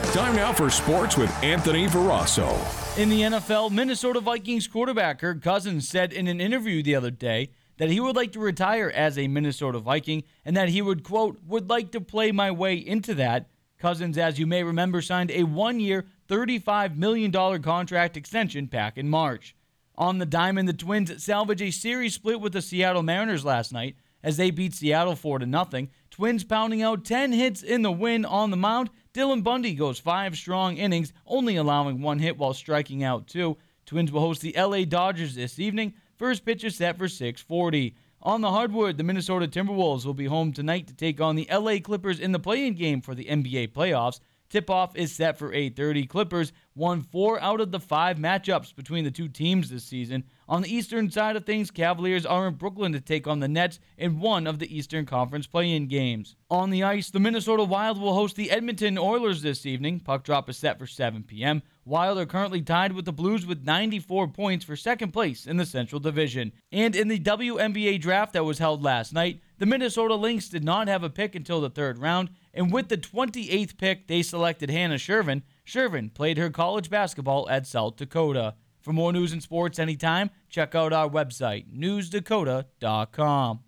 Time now for sports with Anthony Verasso. In the NFL, Minnesota Vikings quarterback Kirk Cousins said in an interview the other day that he would like to retire as a Minnesota Viking and that he would, quote, would like to play my way into that. Cousins, as you may remember, signed a one-year, $35 million contract extension back in March. On the diamond, the Twins salvaged a series split with the Seattle Mariners last night as they beat Seattle 4-0. Twins pounding out 10 hits in the win. On the mound, Dylan Bundy goes 5 strong innings, only allowing 1 hit while striking out 2. Twins will host the LA Dodgers this evening. First pitch is set for 6:40. On the hardwood, the Minnesota Timberwolves will be home tonight to take on the LA Clippers in the play-in game for the NBA playoffs. Tip-off is set for 8:30. Clippers won 4 out of the 5 matchups between the two teams this season. On the eastern side of things, Cavaliers are in Brooklyn to take on the Nets in one of the Eastern Conference play-in games. On the ice, the Minnesota Wild will host the Edmonton Oilers this evening. Puck drop is set for 7 p.m. Wild are currently tied with the Blues with 94 points for second place in the Central Division. And in the WNBA draft that was held last night, the Minnesota Lynx did not have a pick until the third round, and with the 28th pick, they selected Hannah Shervin. Shervin played her college basketball at South Dakota. For more news and sports anytime, check out our website, newsdakota.com.